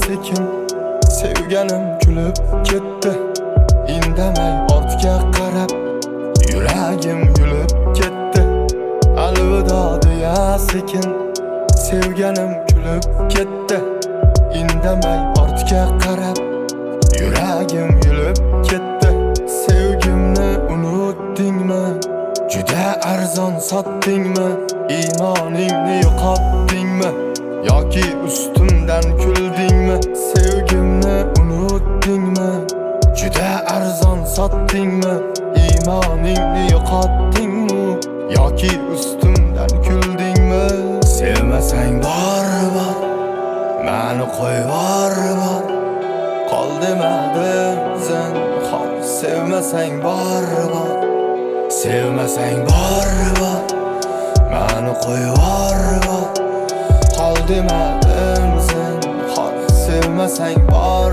sekin. Sevganim kulib ketdi, indamay ortga qarab. Yuragim yulib ketdi, alvido deya sekin. Sevganim kulib ketdi, indamay ortga qarab. Yuragim yulib ketdi. Sevgimni unutdingmi? Juda arzon sotdingmi? Iymoningni yo'qotdingmi? Yoki ustimdan kuldingmi? Sevgimni unutdingmi? Juda arzon sotdingmi? Iymoningni yo'qotdingmi? Yoki ustimdan kuldingmi? Sevmasang bor, meni qo'yvor bor. Qol demadim zinhor. Sevmasang bor, sevmasang bor, meni qo'yvor bor. Qol demadim zinhor. Sevmasang bor.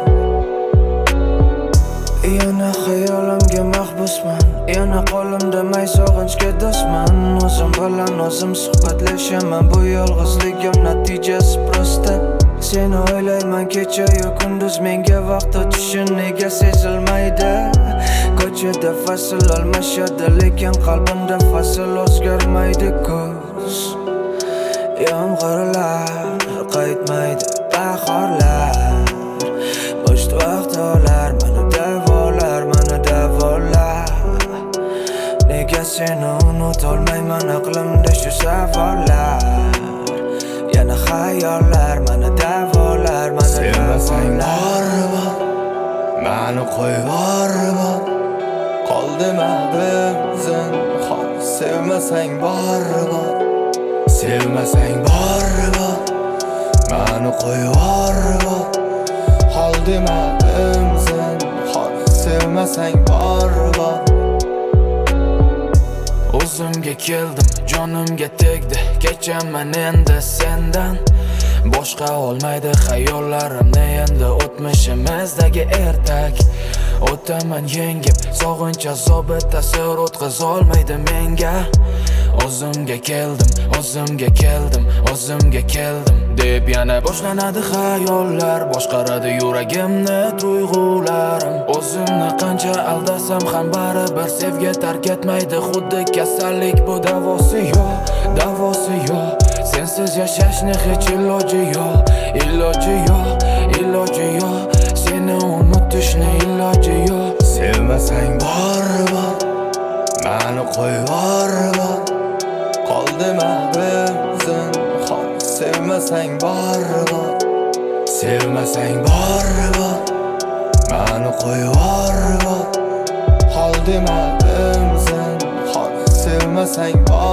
Yana xayolimga mahbusman, yana qo'limda may sog'inchga do'stman. O'zim bilan o'zim suhbatlashaman, bu yolg'izligim natijasi prosta. Seni o'ylayman kecha-yu kunduz, menga vaqt o'tishi nega sezilmaydi? Ko'chada fasl almashadi, lekin qalbimda fasl o'zgarmaydi. Kuz yomg'irlar qaytmaydi, bahorlar bo'sh vaqtlar meni davolar, meni davolar. Nega seni unutolmayman, aqlimda shu savollar. Yana xayollar meni davolar, meni sevmasang bor, meni qo'yvor bor. Qol demadim zinhor. Sevmasang bor, sevmasang bor, meni qo'yvor bor. Qol demadim zinhor. Sevmasang bor. O'zimga keldim, jonimga tegdi, kechaman endi sendan. Boshqa olmaydi xayollarimni endi o'tmishimizdagi ertak. O'taman yengib, sog'inch azobi ta'sir o'tkazolmaydi menga. O'zimga keldim, o'zimga keldim, o'zimga keldim deb yana boshlanadi xayollar. Boshqaradi yuragimni tuyg'ularim. O'zimni qancha aldasam ham baribir sevgi tark etmaydi. Xuddi kasallik, bu davosi yo'q, davosi yo'q. Sensiz yashashni hech iloji yo'q, iloji yo'q, iloji yo'q. Seni unutishni iloji yo'q. Sevmasang bor, meni qo'yvor bor. Qol demadim zinhor. Sevmasang bor, sevmasang bor, meni qo'yvor bor. Qol demadim zinhor. Sevmasang bor.